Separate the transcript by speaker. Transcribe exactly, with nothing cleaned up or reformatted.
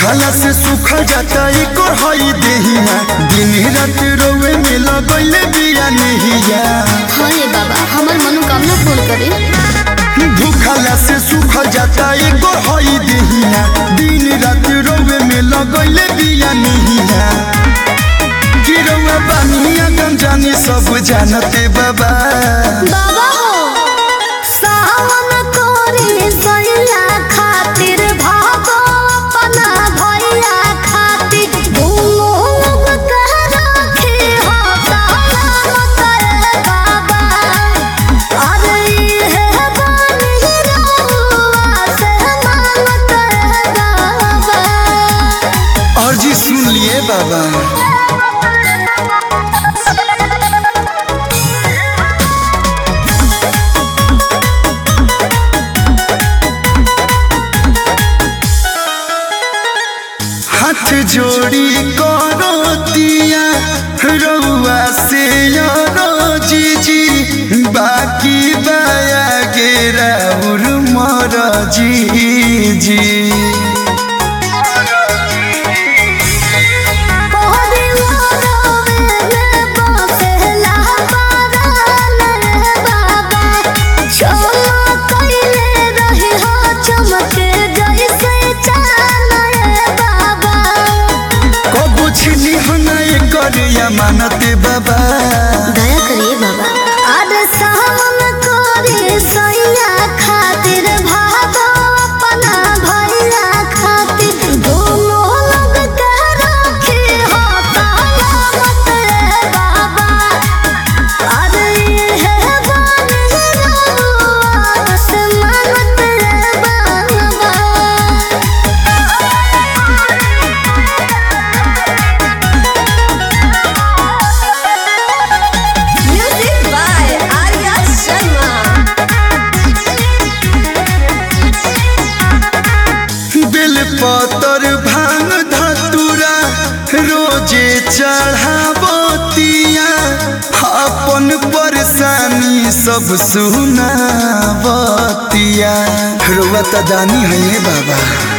Speaker 1: भूखला से सूखा जाता एक हई देहिया दिन रात रोवे में लगैले बिया नहिया।
Speaker 2: हाय बाबा हमार मनोकामना पूर्ण करे।
Speaker 1: भूखला से सूखा जाता एक हई देहिया दिन रात रोवे में लगैले बिया नहिया। गिरवा बानिया गंजानी सब जानते बाबा
Speaker 2: बाबा हो सावन कोरी सैया खातिर भागो अपना भैया खातिर भूलोग कह रखे हो सलामत रे बाबा। अरे ये बानी रहुआ से मानत रे बाबा।
Speaker 1: और जी सुन लिए बाबा हाथ जोड़ी करोतिया रउआ से जीजी बाकी बाया गेरा मर जीजी। करिया मानते बाबा
Speaker 2: दया करिए बाबा। अरे सावन कोरी सैया खातिर भागो अपना भैया खातिर दोनों लोग कह रखे हो सलामत रे बाबा। अरे ये बानी रहुआ से मानत रे बाबा।
Speaker 1: पतर भांग धतुरा रोजे चढ़ावतिया अपन परेशानी सब सुनावतिया। रुआ दानी है बाबा।